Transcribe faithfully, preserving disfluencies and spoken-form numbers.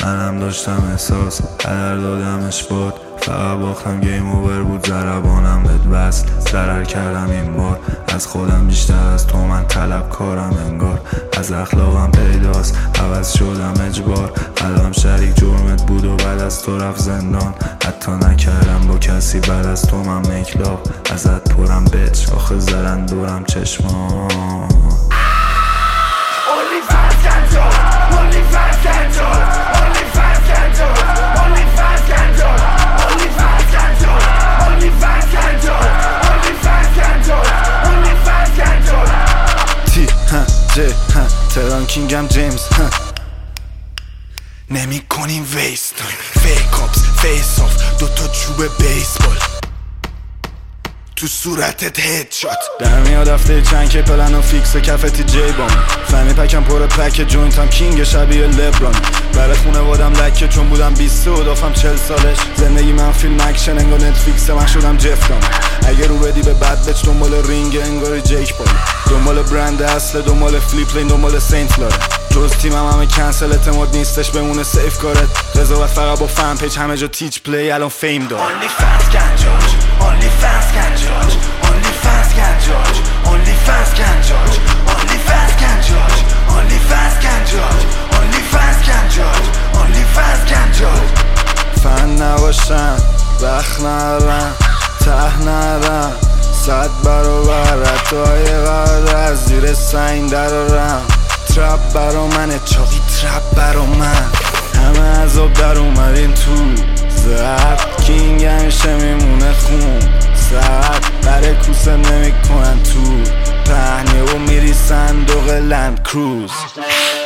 منم داشتم احساس هدر دادمش باد، فقط باختم گیم اوور بود، ضربانم بهت وصل ضرر کردم این بار، از خودم بیشتر از تو من طلب کارم انگار، از اخلاقم پیداست عوض شدم اجبار، قلبم شریک جرمت بود و بعد از تو رفت زندان، حتی نکردم با کسی بعد از تو من میکلاف، ازت پرم بچ آخه زدن دورم چشمان. Only fans can judge, only fans can judge, only fans can judge, only fans can judge, only fans can judge, only fans can judge, only fans can judge, only fans can judge. تی ها جی ها تهران کینگم جیمز ها نمی کنیم ویست فیک اپس فیس آف دوتا چوب بیسبال تو صورتت هدشات، در میاد هفته چند که پلن و فیکس کفتی جی بام، فهمی پکم پر پک جوینتم کینگ شبیه لبران، برای خونه وادم لکه چون بودم بیسته و دافم چل سالش، زندگی من فیلم اکشن انگار نتفلیکسه من شدم جفتم، اگه رو بدی به بد بچ دنبال رینگ انگار جیک بال، دنبال برند اصله دنبال فلیپ لین دنبال سینت لاره، جز تیمم همه کنسل اعتماد نیستش بمونه سیف کارت، قضاوت فقط با فن پیج همه جا تیچ پلی الان فیم داره. Only fans can judge, only fans can judge, only fans can judge, only fans can judge, only fans can judge, only fans can judge, only fans can judge, only fans can judge. فن نباشم وقت ندارم ته ندارم صد برابر حتای قرار از زیر سنگ درارم، ترپ برا منه چاقی ترپ برا من، همه عذاب در اومدین تو زد کینگ همیشه میمونه خون سرد برای کوسه نمی کنن تو پهنه و میری صندوق لند کروز.